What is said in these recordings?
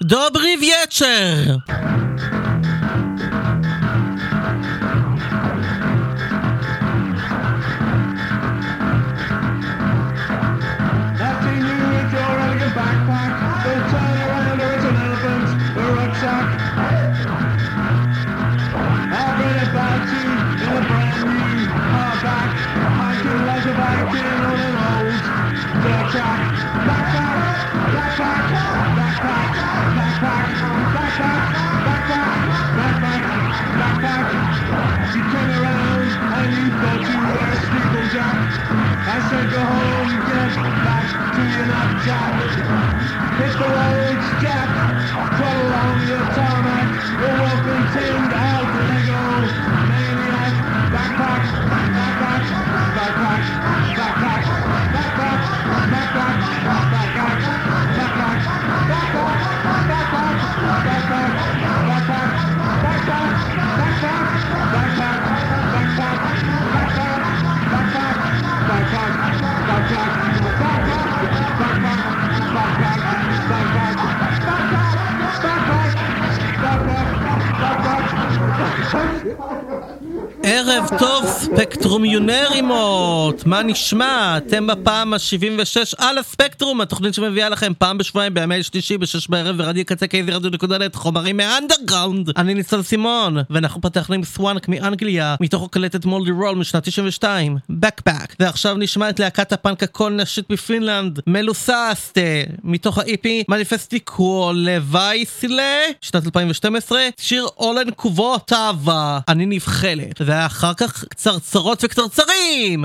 Dobry wieczór! I said go home, get back to your knapsack. Hit the roads, Jack, trot along your tarmac. You're welcome tinned out Lego maniac. Backpack, backpack, backpack, backpack, backpack, backpack, backpack, backpack, backpack, backpack, backpack, backpack, backpack, backpack, ערב טוב ספקטרומיונרימות, מה נשמע? אתם בפעם ה-76 על הספקטרום, התוכנית שמביאה לכם פעם בשבועיים בימי שלישי ב-6 בערב ורדיו קצה KZRadio.net, חומרים מהאנדרגראונד. אני ניצל סימון, ואנחנו פתחנו עם סוואנק מאנגליה מתוך הקלטת מולדי רול משנת 92, Backpack. ועכשיו נשמע את להקת הפאנק הקול נשית בפינלנד, מלוסאסטה, מתוך ה-EP מניפסטיקו לווייסלה שנת 2012, שיר אולן קובו תאווה, אני נבחלת. ואחר כך קצרצרות וקצרצרים.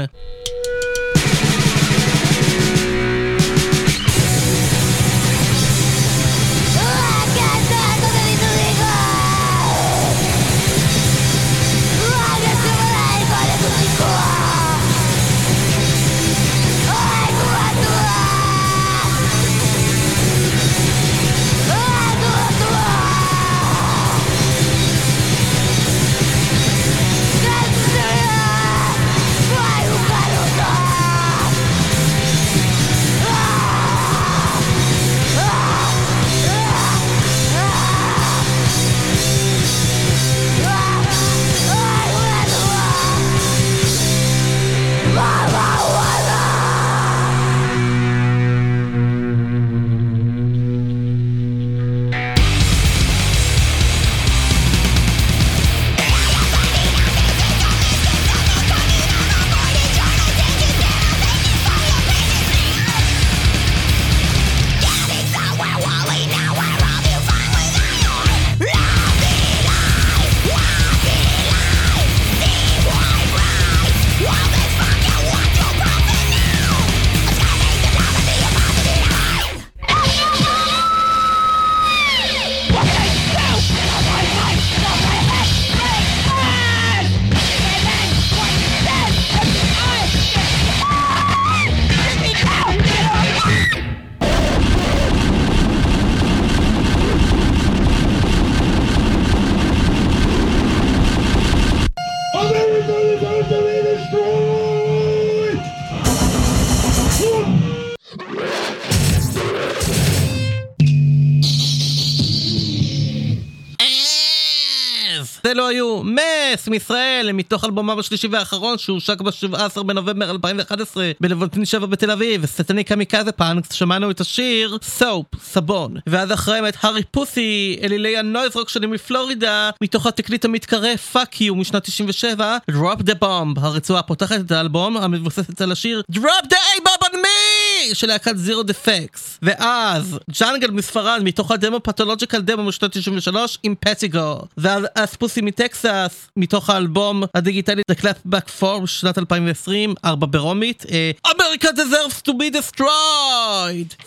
זה לא היו מס מישראל מתוך אלבומם השלישי והאחרון שהושק ב-17 בנובמבר 2011 בלוונטין 7 בתל אביב, וסטני קמיקזה פאנקס. שמענו את השיר סופ, סבון, ואז אחריהם את הארי פוסי, אלילי הנויז רוק שלי מפלורידה מתוך התקליט המתקרא פאק יו משנת 97, Drop the Bomb, הרצועה פותחת את האלבום המבוססת על השיר Drop the A-Bomb on me של להקת זירו דפקס. ואז ג'אנגל מספרד מתוך הדמו פתולוג'יקל דמו משנת 93 עם פטיגו, ואז אספוסי מטקסס מתוך האלבום הדיגיטלי The Clapback 4 שנת 2020, 4 ברומית, America Deserves to be Destroyed.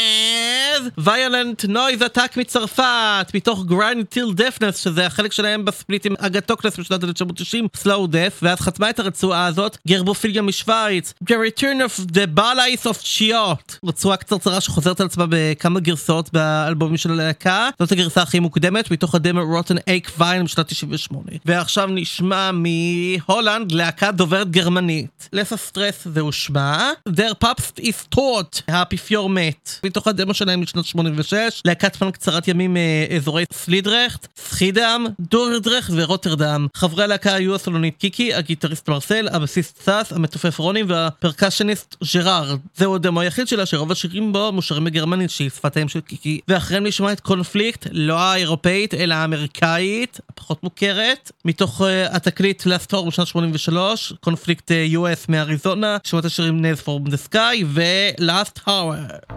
ואז Violent Noise Attack מצרפת מתוך Grind Till Deafness, שזה החלק שלהם בספליט עם אגטוקלס בשנת 1990, Slow Death. ואז חתמה את הרצועה הזאת גרבופיליה משוויץ, The Return of the Ballets of Chi פטריוט, רצועה קצרצרה שחוזרת על עצמה בכמה גרסאות באלבומים של הלהקה. זאת הגרסה הכי מוקדמת מתוך הדמו רוטן אייק ויין משנת 98. ועכשיו נשמע מהולנד להקה דוברת גרמנית. לסה סטרס זהו שמה. Their Papst is Tot, האפיפיור מת, מתוך הדמו שלהם משנת 86. להקת פאנק קצרת ימים מאזורי סלידרחט, סחידם, דורדרחט ורוטרדם. חברי הלהקה היו הסולנית קיקי, הגיטריסט מרסל, הבסיסט סאס, המתופף רוני והפרקשניסט ג'רארד. זהו הדמו היחיד שלה שרוב השירים בו מושרים בגרמנית שהיא שפתיים של קיקי. ואחריהם נשמע את קונפליקט, לא האירופאית אלא האמריקאית, הפחות מוכרת, מתוך התקליט Last Tour בשנת 83, קונפליקט US מאריזונה, שמות השירים Nails from the Sky ו-Last Tower.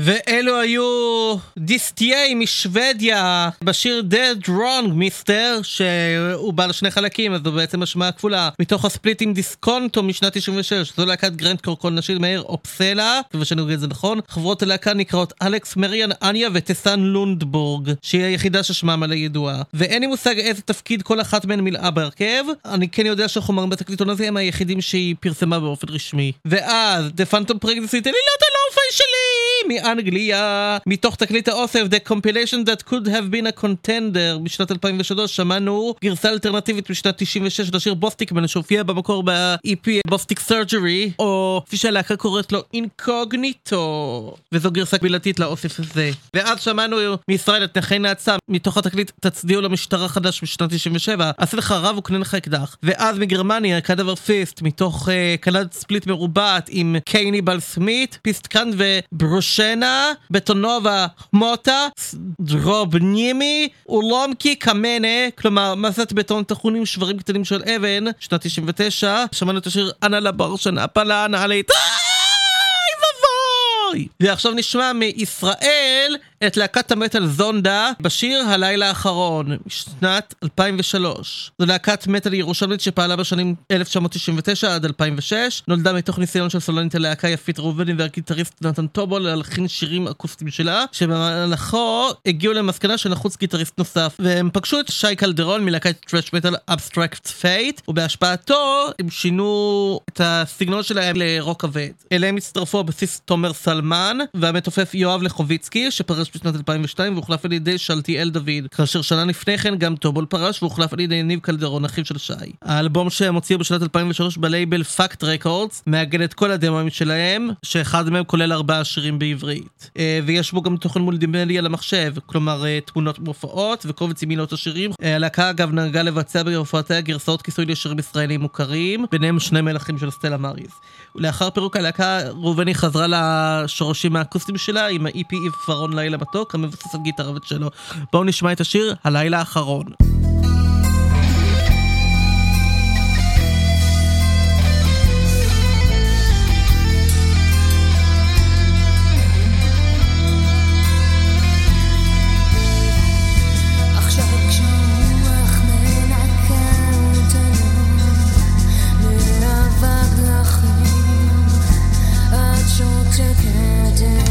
ואלו היו דיסטיי משוודיה בשיר Dead Wrong Mister, שהוא בעל שני חלקים, אז זו בעצם השמעה כפולה מתוך הספליט עם דיסקונטו משנת 96. זו להקת גרנט קורקול נשית מאיר אופסלה, כיוון שאני אגיד את זה נכון. חברות הלהקה נקראות אלכס, מריאן, אניה וטסן לונדבורג, שהיא היחידה ששמה מלא ידועה, ואין לי מושג איזה תפקיד כל אחת מהן מילאה בהרכב. אני כן יודע שהחומרים בתקליטון הזה הם היחידים שהיא פרסמה באופן רשמי. ואז The Phantom Pregnancy, תלילת הלופי שלי מאנגליה, מתוך תקליט האוסף The Compilation That Could Have Been a Contender בשנת 2003, שמענו גרסה אלטרנטיבית בשנת 96 לשיר בוסטיקמן, שהופיע במקור ב-EP בוסטיק סרג'רי, או כפי שהלהקה קוראת לו אינקוגניטו, וזו גרסה בלעדית לאוסף הזה. ואז שמענו מישראל את נכי נאצה מתוך התקליט תצדיעו למשטר החדש בשנת 97, עשה לך רב וקנה לך אקדח. ואז מגרמניה קדבר פיסט מתוך קלד ספליט מרובעת עם קיינibal סמית, פיסטקנד וברושנה, בטונובה מוטה, דרובנימי אולומקי קמנה, כלומר מסת בטון תחונים שברים קטנים של אבן, שנת 99. שמענו את השיר אנה לברשן אפלה נעלית, ועכשיו נשמע מישראל את להקת המטל זונדה בשיר הלילה האחרון משנת 2003. זו להקת מטל ירושלמית שפעלה בשנים 1999 עד 2006, נולדה מתוך ניסיון של סולנית הלהקה יפית ראובני והגיטריסט נתן טובול להלחין שירים אקוסטיים שלה, שבמהלכו הגיעו למסקנה שנחוץ גיטריסט נוסף, והם פגשו את שי קלדרון מלהקת טרש מטל אבסטרקט פייט, ובהשפעתו הם שינו את הסגנון שלהם לרוק כבד. אליהם הצטרפו הבסיס תומר סלמן והמתופף יואב לחוביצקי, שפרש בשנת 2002 והוחלף על ידי שלטיאל דוד, כאשר שנה לפני כן גם טובול פרש והוחלף על ידי ניב קלדרון, אחיו של שי. האלבום שהם הוציאו בשנת 2003 בלייבל פאקט רקורדס מאגד את כל הדמוים שלהם, שאחד מהם כולל 4 שירים בעברית, ויש בו גם תוכן מולטימדיה למחשב, כלומר תמונות מופעות וקובץ עם מילות השירים. הלהקה אגב נהגה לבצע בהופעותיה גרסאות כיסוי לשירים ישראלים מוכרים, ביניהם שני מלכים של סטלה מאריס. ולאחר פירוק הלהקה ראובני חזרה לשורשים האקוסטיים שלה עם ה-EP עיוורון לילה מתוק המבוסס על גיטרה וצ'לו. בואו נשמע את השיר הלילה האחרון.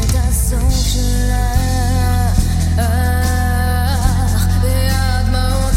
ביד מאוד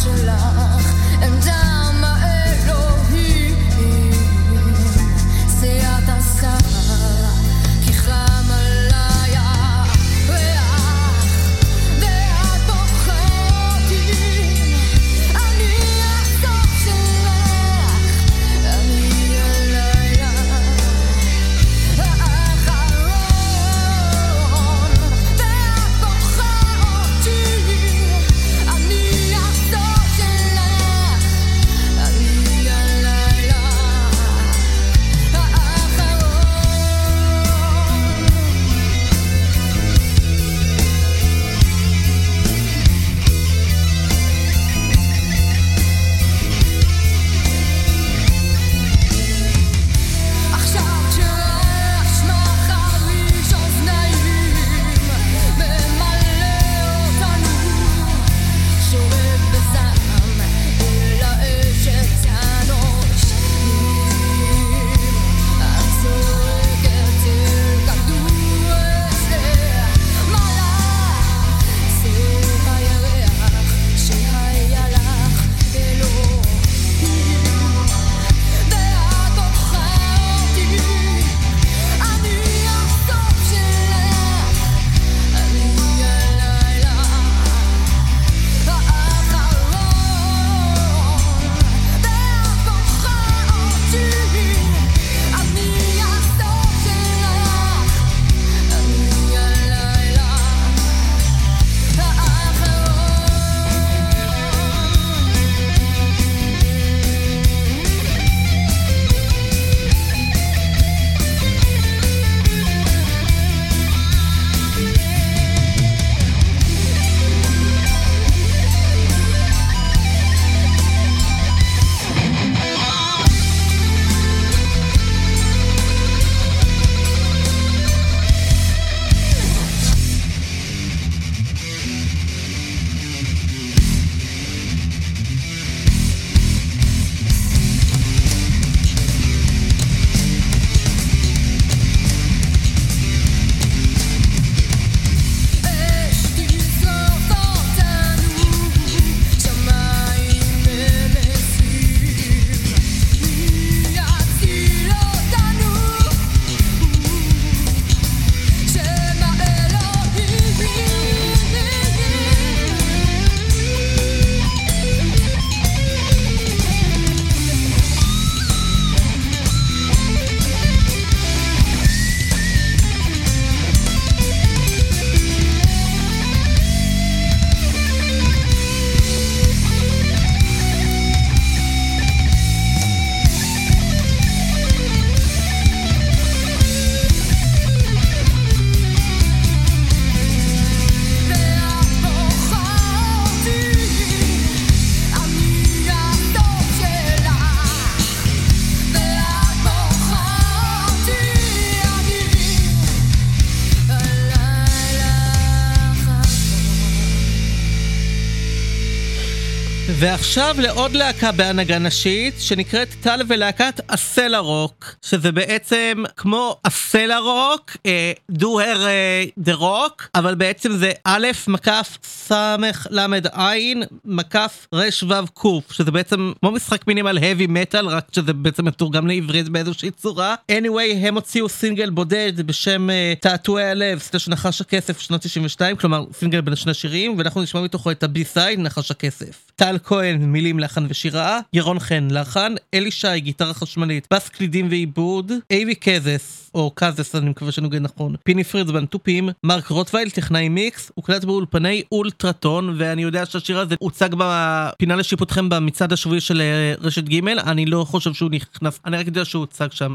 ועכשיו לעוד להקה בהנהגה נשית שנקראת טל ולהקת הסלע רוק, שזה בעצם כמו הסלע רוק, do her the rock, אבל בעצם זה א' מקף סמך למד עין מקף רש וו קוף, שזה בעצם כמו משחק מינים על heavy metal, רק שזה בעצם מתורגם לעברית באיזושהי צורה. anyway, הם הוציאו סינגל בודד בשם תעתועי הלב / נחש הכסף שנת 92, כלומר סינגל בין שני שירים, ואנחנו נשמע מתוכו את הבי-סייד נחש הכסף. טל כהן מילים לחן ושירה, ירון חן לחן, אלי שי גיטרה חשמלית, בס קלידים ועיבוד, אייבי קזס או קזס, אני מקווה שנוגד נכון, פיני פרידזמן תופים, מרק רוטווייל טכנאי מיקס, הוקלט באולפני אולטרטון, ואני יודע שהשיר הזה הוצג בפינה לשיפוטכם במצעד השבועי של רשת ג', אני לא חושב שהוא נכנס, אני רק יודע שהוא הוצג שם.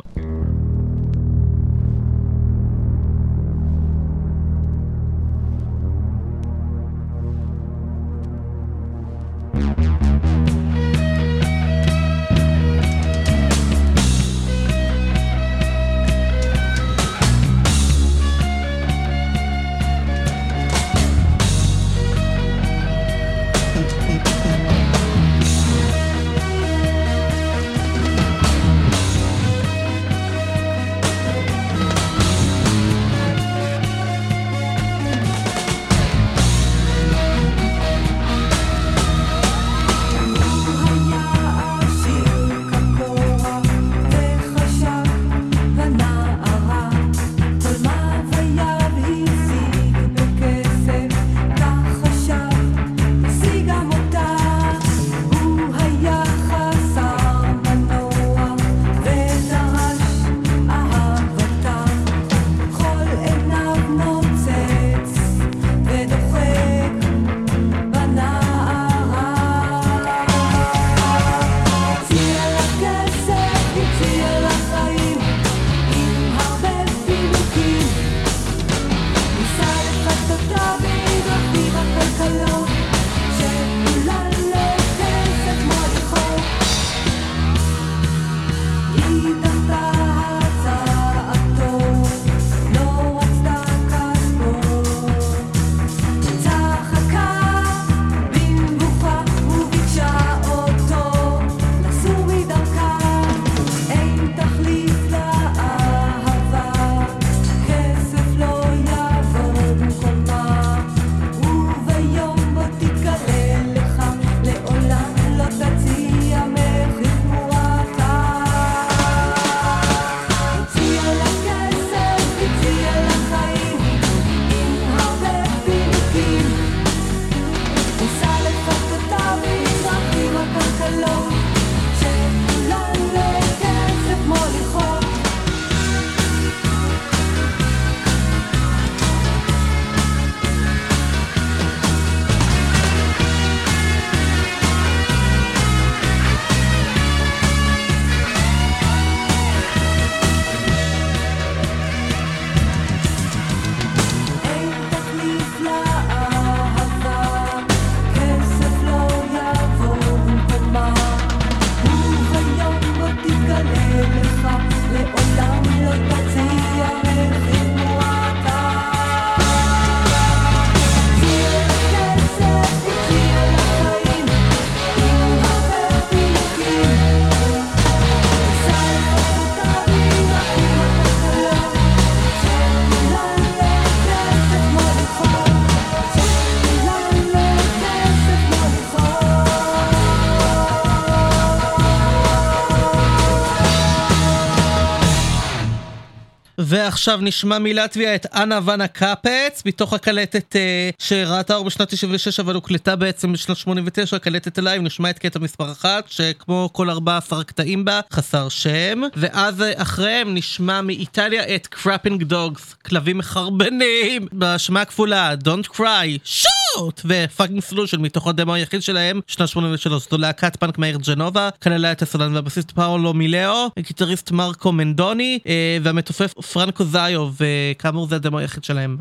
ועכשיו נשמע מלטביה את אנה ואנה קפץ, מתוך הקלטת שראתה אור בשנת 96, אבל הוקלטה בעצם בשנת 89, הקלטת אלייב. נשמע את קטע מספר 1, שכמו כל 14 קטעים בה, חסר שם. ואז אחריהם נשמע מאיטליה את קראפינג דוגס, כלבים מחרבנים, בשמה הכפולה, Don't Cry, שוט! ופאקינג סלושן, מתוך הדמו היחיד שלהם, שנת 83. זו להקת פאנק מהעיר ג'נובה, כללה את הסולן והבסיסט פאולו מילאו, הגיטריסט מרקו מנדוני, והמתופף פרנקו זאיו, וכאמור זה הדמו היחיד שלהם.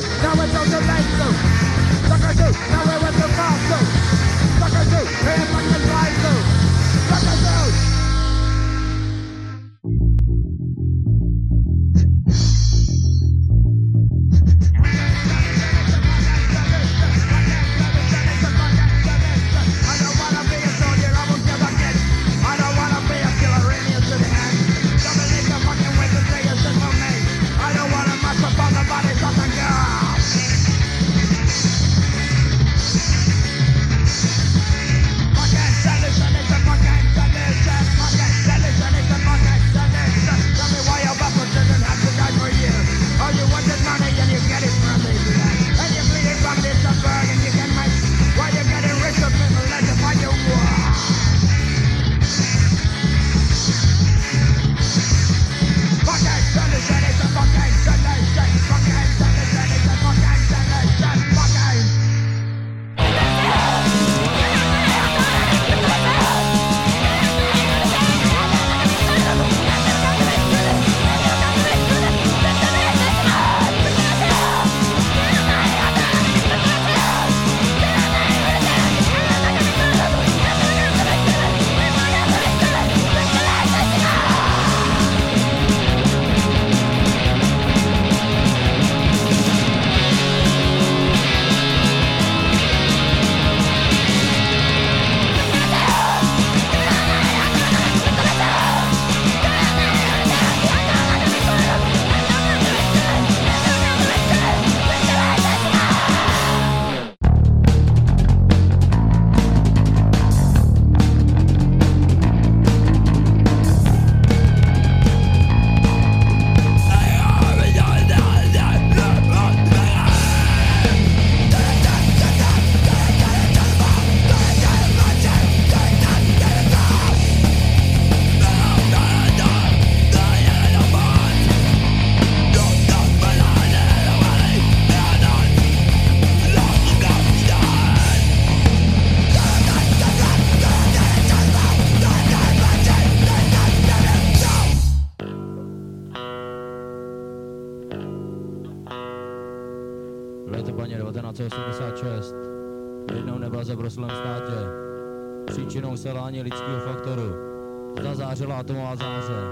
now it's on the lights go. Sucker do, now we're with the mouth go. Sucker do, and fucking lights go. Sucker do. Letopaně 1986 jednou nebyla za broslem státě. Příčinou selhání lidského faktoru zazářila atomová záře.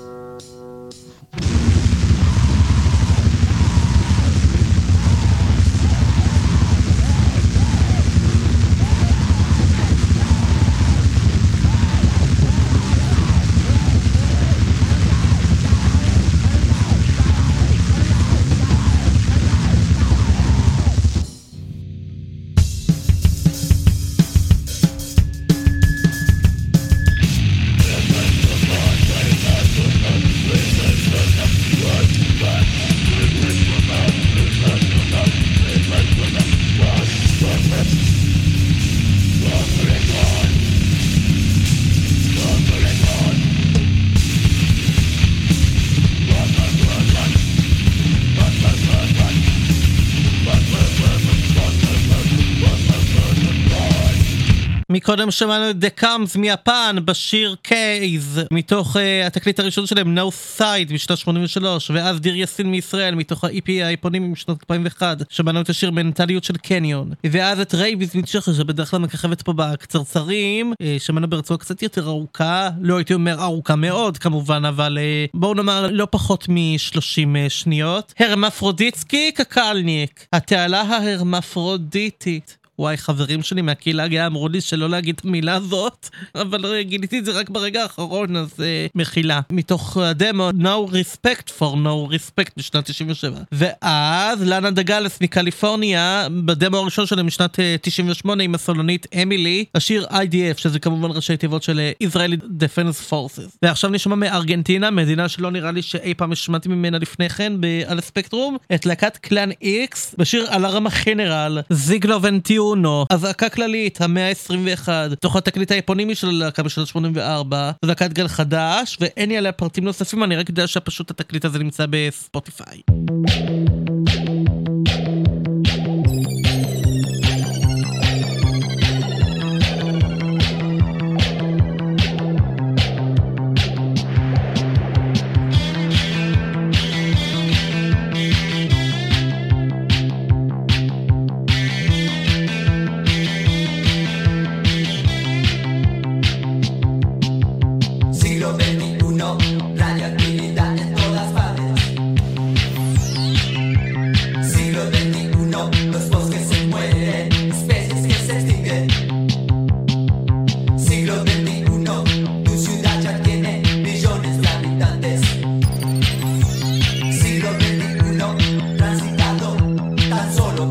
מקודם שמענו את The Comes מיפן בשיר קייז מתוך התקליט הראשון שלהם No Side משנת 83, ואז דיר יאסין מישראל מתוך ה-EP האיפונים משנת 2001 שמענו את השיר מנטליות של קניון, ואז את רייביז מצ'כה שבדרך כלל מככבת פה בקצרצרים שמענו ברצועה קצת יותר ארוכה, לא הייתי אומר ארוכה מאוד כמובן, אבל בואו נאמר לא פחות מ-30 שניות. הרמפרודיטסקי קקלניק, התעלה ההרמפרודיטית. וואי, חברים שלי מהקהילה הגאה אמרו לי שלא להגיד את המילה הזאת, אבל גיליתי את זה רק ברגע האחרון, אז מחילה. מתוך הדמו No Respect for No Respect בשנת 97. ואז לאנה דגלס מקליפורניה, בדמו הראשון שלהם משנת 98 עם הסולנית אמילי, השיר IDF, שזה כמובן ראשי תיבות של Israeli Defense Forces. ועכשיו נשמע מארגנטינה, מדינה שלא נראה לי שאי פעם השמעתי ממנה לפני כן על הספקטרום, את להקת קלאן איקס, בשיר אלרמה גנרל, זיגלו ונטיונו, אזעקה כללית, המאה ה-21, תוך התקליט האפונימי של הלהקה בשנת 84, להקת גל חדש, ואין לי עליה פרטים נוספים, אני רק יודע שפשוט התקליט הזה נמצא בספוטיפיי.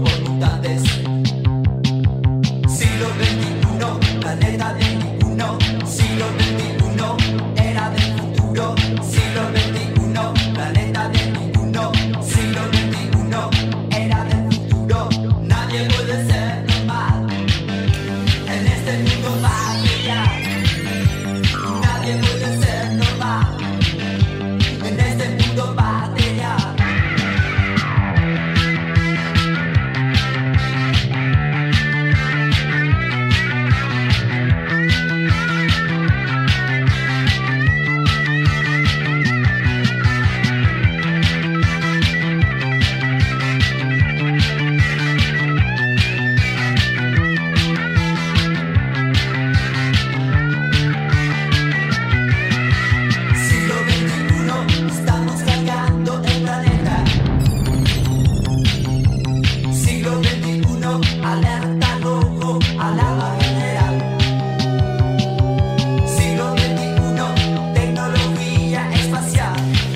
por mutantes. Siglo XXI, planeta de ninguno. Siglo XXI, era del futuro. Siglo XXI, planeta de ninguno. Siglo XXI, era del futuro. Nadie puede ser normal en este mundo material. Nadie puede ser normal en este mundo material. Siglo XXI, estamos cargando el planeta. Siglo XXI, alerta rojo, alarma general. Siglo XXI, tecnología espacial.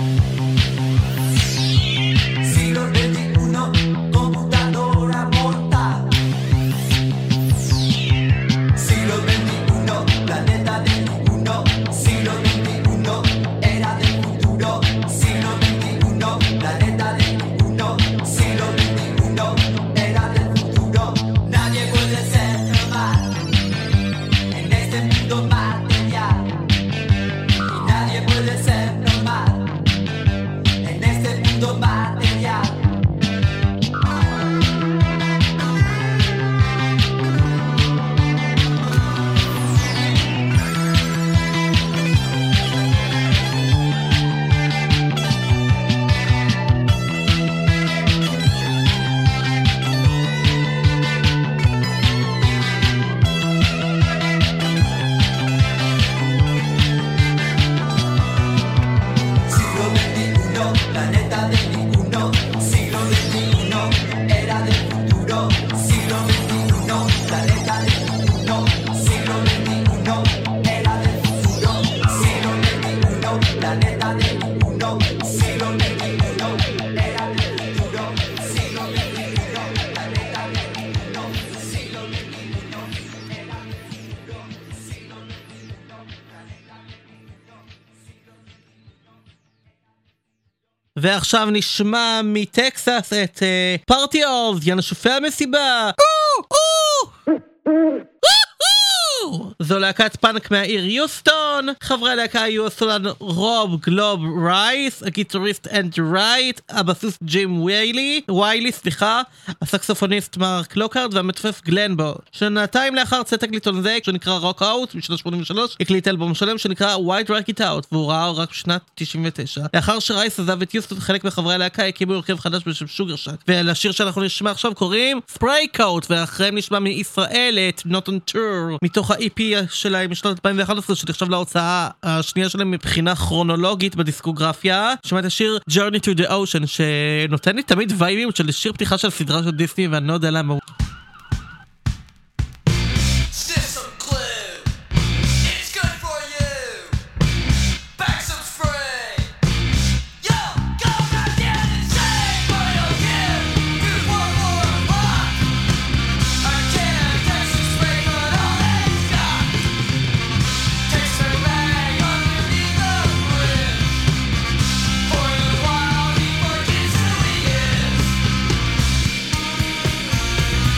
Siglo XXI, computadora mortal. Siglo XXI, planeta de ninguno. Siglo XXI, era del futuro. Siglo XXI, planeta de ninguno. Siglo XXI, era del futuro. Nadie puede ser normal en este mundo material. Y nadie puede ser normal en este mundo material. Siglo XXI, planeta de ninguno. Siglo XXI, era del futuro. Siglo XXI, planeta de ninguno. Siglo XXI, era del futuro. Siglo XXI, planeta de ninguno. Siglo XXI, era del futuro. Siglo XXI, planeta de ninguno. Siglo XXI, era del futuro. Siglo ועכשיו נשמע מטקסס את פארטי אוף, ינשופי המסיבה. זו להקת פאנק מהעיר יוסטון. חברי הלהקה היו הסולן רוב גלוב רייס, הגיטריסט אנד רייט, הבסיסט ג'ים ויילי, הסקסופוניסט מרק לוקארד והמתופף גלן בול. שנתיים לאחר צאת תקליטון זה, שנקרא רוק אאוט בשנת 83, הקליט אלבום שלם שנקרא White Rock It Out, והוא ראה רק בשנת 99. לאחר שרייס עזב את יוסטון, חלק מחברי הלהקה הקימו הרכב חדש בשם שוגר שק, ולשיר שאנחנו נשמע עכשיו קוראים ספריי קוט, ואחריהם נשמע מישראל את Not on Tour, מתוך ה-EP שלהם משנת 2011, שנחשב להוצאה השנייה שלהם מבחינה כרונולוגית בדיסקוגרפיה. שמע את השיר Journey to the Ocean, שנותן לי תמיד וייבים של שיר פתיחה של סדרה של דיסני, ואני לא יודע למה. XXI.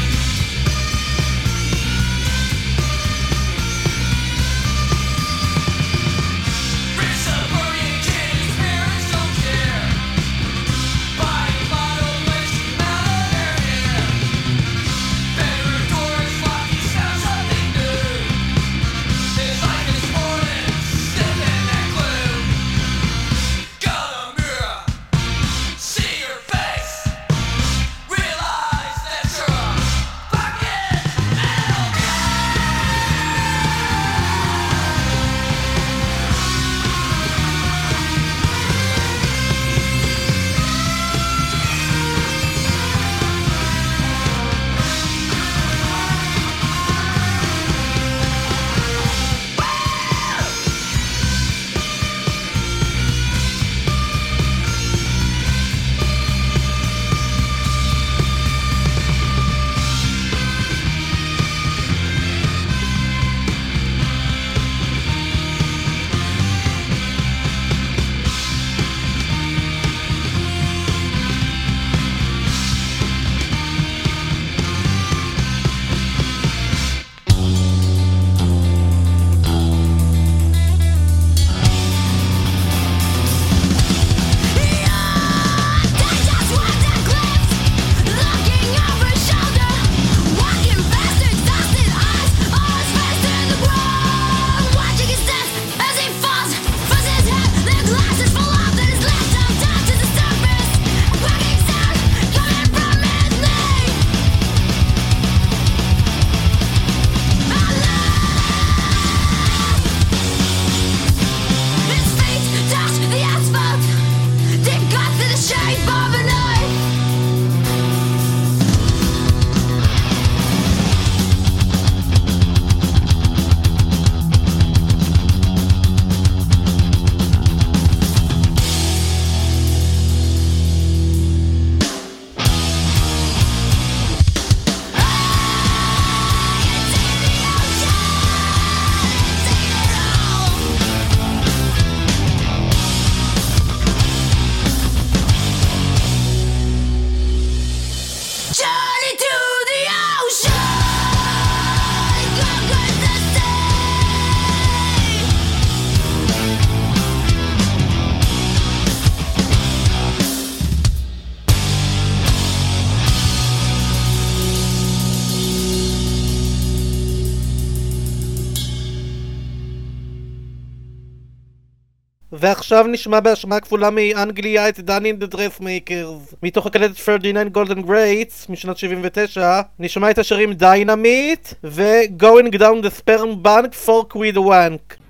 ועכשיו נשמע בהשמעה כפולה מאנגליה את דני and the Dressmakers מתוך הקלטת 39 Golden Greats משנת 79. נשמע את השירים דיינמיט ו-Going Down the Sperm Bank Fork with a Wank.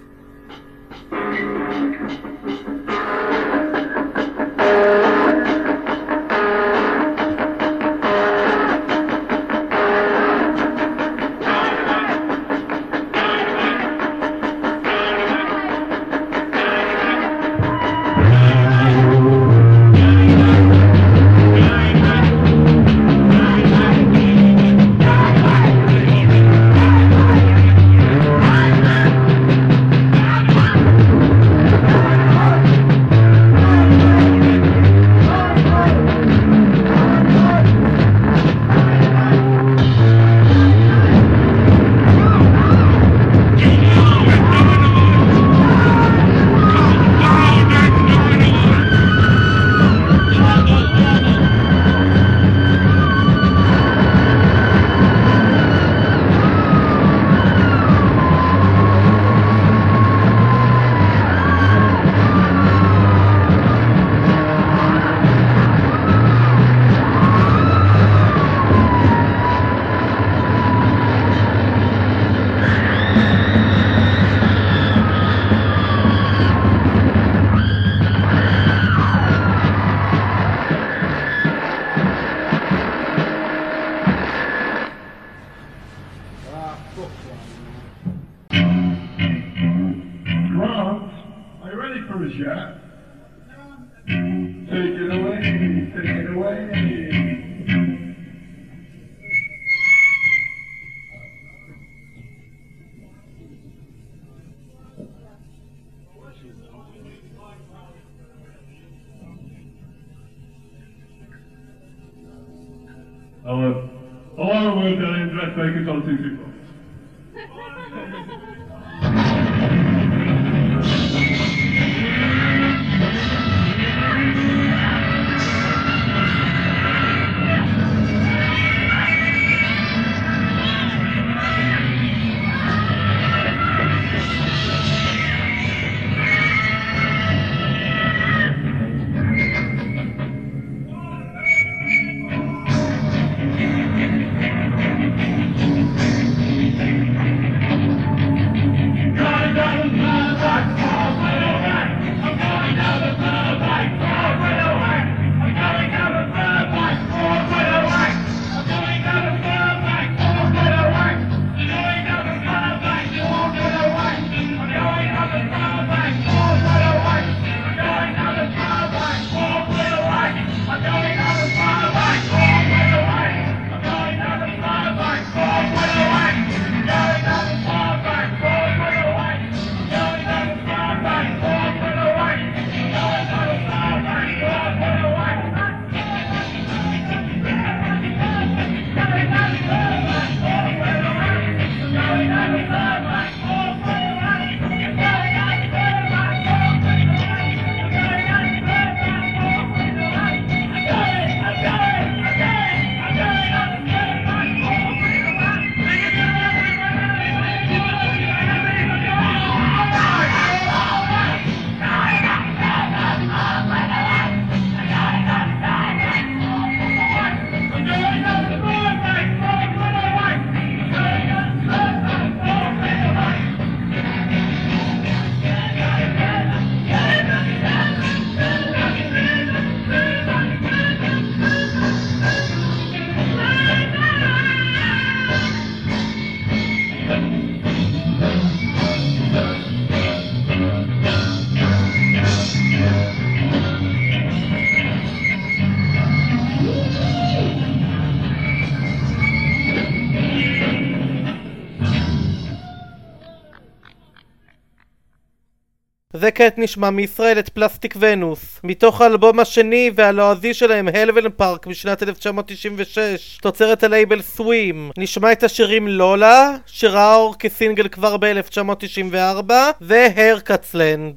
Hello, we're Daniel Dressmakers on 224. וכעת נשמע מישראל את פלסטיק ונוס מתוך האלבום השני והלועזי שלהם הלבן פארק משנת 1996 תוצרת הלייבל סווים. נשמע את השירים לולה שראה אור כסינגל כבר ב-1994 והרקצלנד.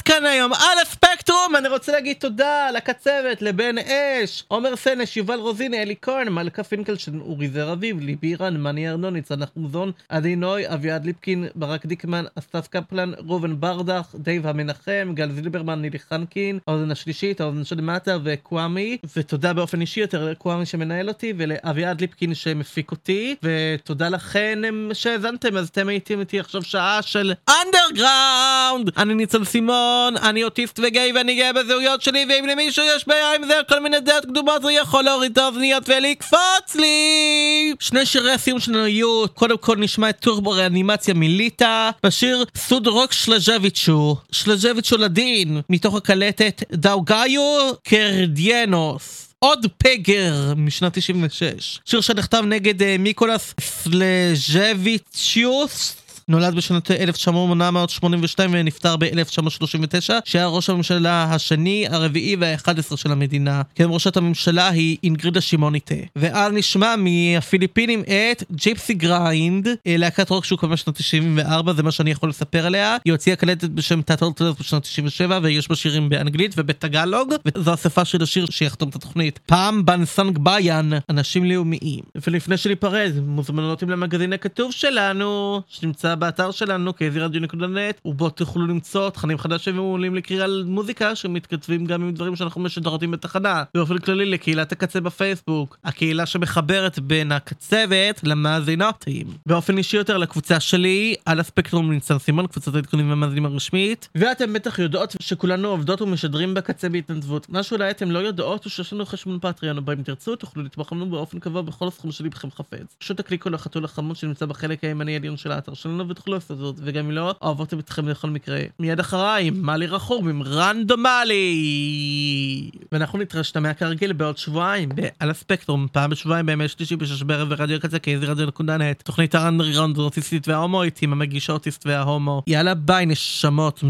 כאן היום על הספקטרום. אני רוצה להגיד תודה לקצבת, לבן אש, עומר סנש, יובל רוזיני, אלי כהן, מלכה פינקלשטיין, אורי זר אביב, ליבי רן, מני ארנוני, צנח מוזון, עדי נוי, אביעד ליפקין, ברק דיקמן, אסף קפלן, רובן ברדך, דייב המנחם, גל זילברמן, נילי חנקין, האוזן השלישית, האוזן שלמטה וקוואמי. ותודה באופן אישי יותר לקוואמי שמנהל אותי ולאביעד ליפקין שמפיק אותי, ותודה לכן שהזנתם. אז אתם הייתם איתי עכשיו שעה של אנדרגראונד. אני ניצל סימון, אני אוטיסט וגיי ואני גאה בזהויות שלי, ואם למישהו יש בעיה עם זה כל מיני דעות קדומות הוא יכול להוריד את האוזניות ולקפוץ לי. שני שירי הסיום שלנו יהיו, קודם כל נשמע את טורבו ריאנימציה מליטה בשיר סוד רוק שלז'ביצ'ו לדין, מתוך הקלטת דאוגאיו קרדיאנוס. עוד פגר משנת 96, שיר שנכתב נגד מיקולס סלז'ביצ'יוס, נולד בשנת 1982 ונפטר ב-1939, שהיה ראש הממשלה השני, הרביעי וה-11 של המדינה. כן, ראשת הממשלה היא אינגרידה שימוניטה. ואז נשמע מהפיליפינים את ג'יפסי גריינד, להקת רוק שהוקמה בשנת 94, זה מה שאני יכול לספר עליה. היא הוציאה קלטת בשם טאטל בשנת 97, ויש בה שירים באנגלית ובטגלוג, וזו השפה של השיר שיחתום את התוכנית. פעם בנסנג ביין, אנשים לאומיים. ולפני שניפרד, מוזמנות למגזין הכתוב שלנו, שנמצא באתר שלנו kzradio.net, ובו תוכלו למצוא תכנים חדשים ומעולים לקריאה על מוזיקה שמתכתבים גם עם דברים שאנחנו משדרים בתחנה. באופן כללי לקהילת הקצה בפייסבוק, הקהילה שמחברת בין הקצבת למאזינותים. באופן אישי יותר לקבוצה שלי על הספקטרום ניצן סימון, קבוצת העדכונים והמאזינים הרשמית. ואתם בטח יודעות שכולנו עובדות ומשדרים בקצה בהתנדבות. מה שאולי אתם לא יודעות הוא שיש לנו חשבון פטריון, ובו אם תרצו תוכלו לתמוך לנו באופן קבוע בכל הסכום שלי בכם חפץ. פשוט תקליקו לחתול החמוד שנמצא בחלק הימני העליון של האתר שלנו ותוכלו לעשות זאת, וגם אם לא, אוהבות אתכם בכל מקרה. מיד אחריי, מאלי רחום עם רנדומלי. ואנחנו נתראה כרגיל בעוד שבועיים, על הספקטרום, פעם בשבועיים בימי שלישי בשש בערב ורדיו הקצה kzradio.net, תוכנית האנדרגראונד האוטיסטית וההומואית עם המגיש האוטיסט וההומו. יאללה ביי נשמות.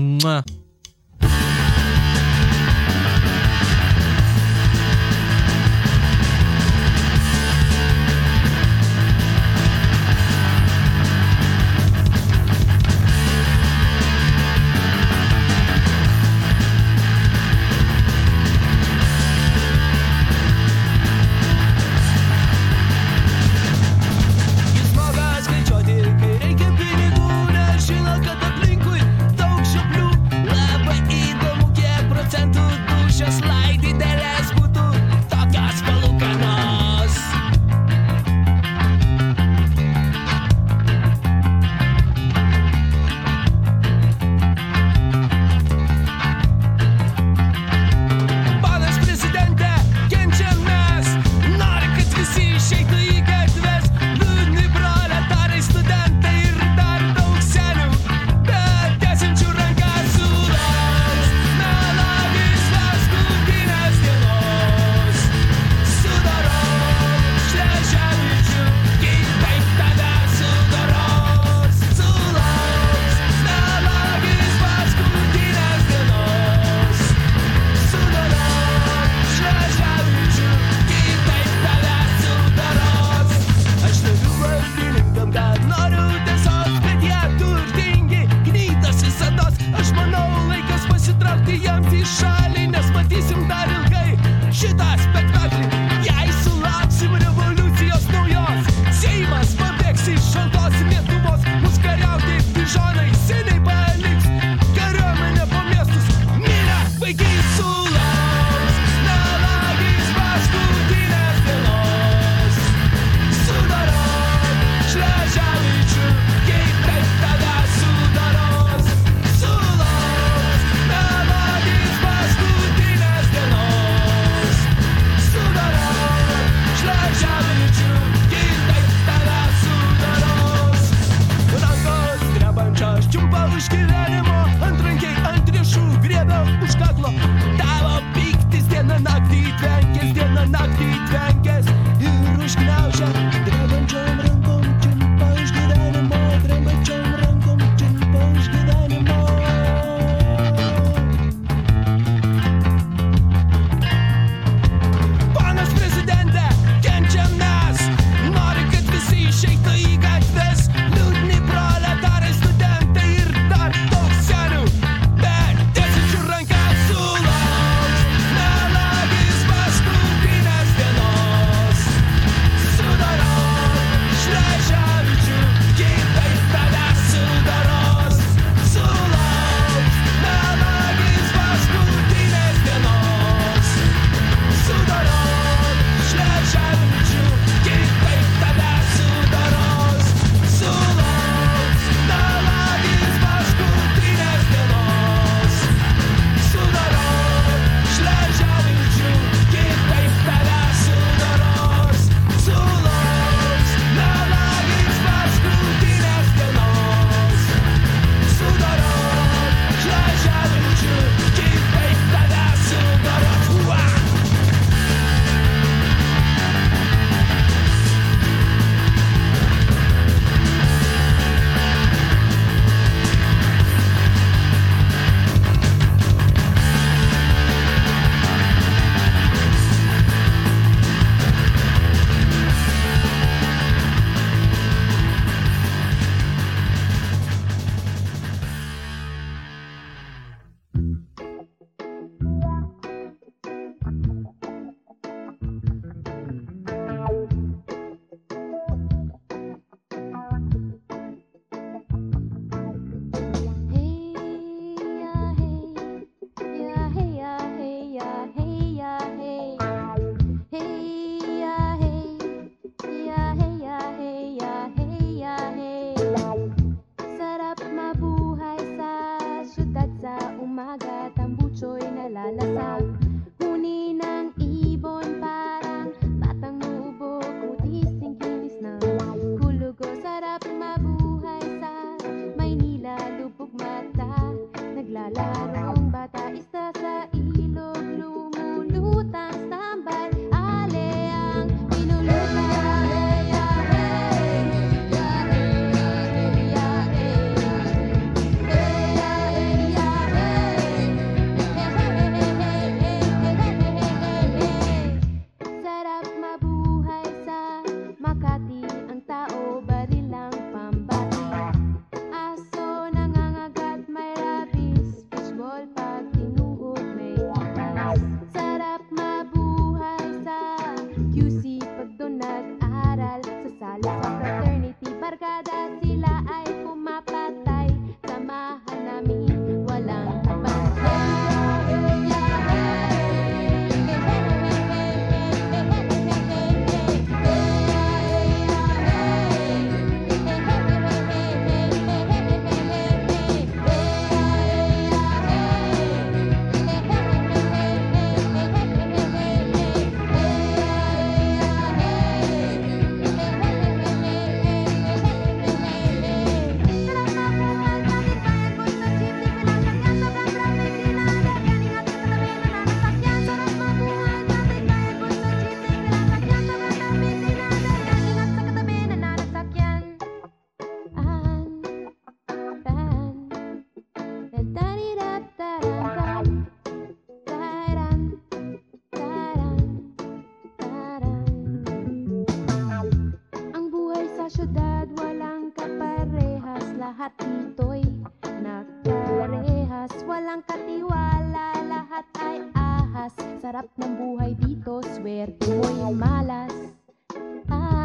lahat dito'y nagparehas. Walang katiwala, lahat ay ahas. Sarap ng buhay dito, swerte mo'y malas.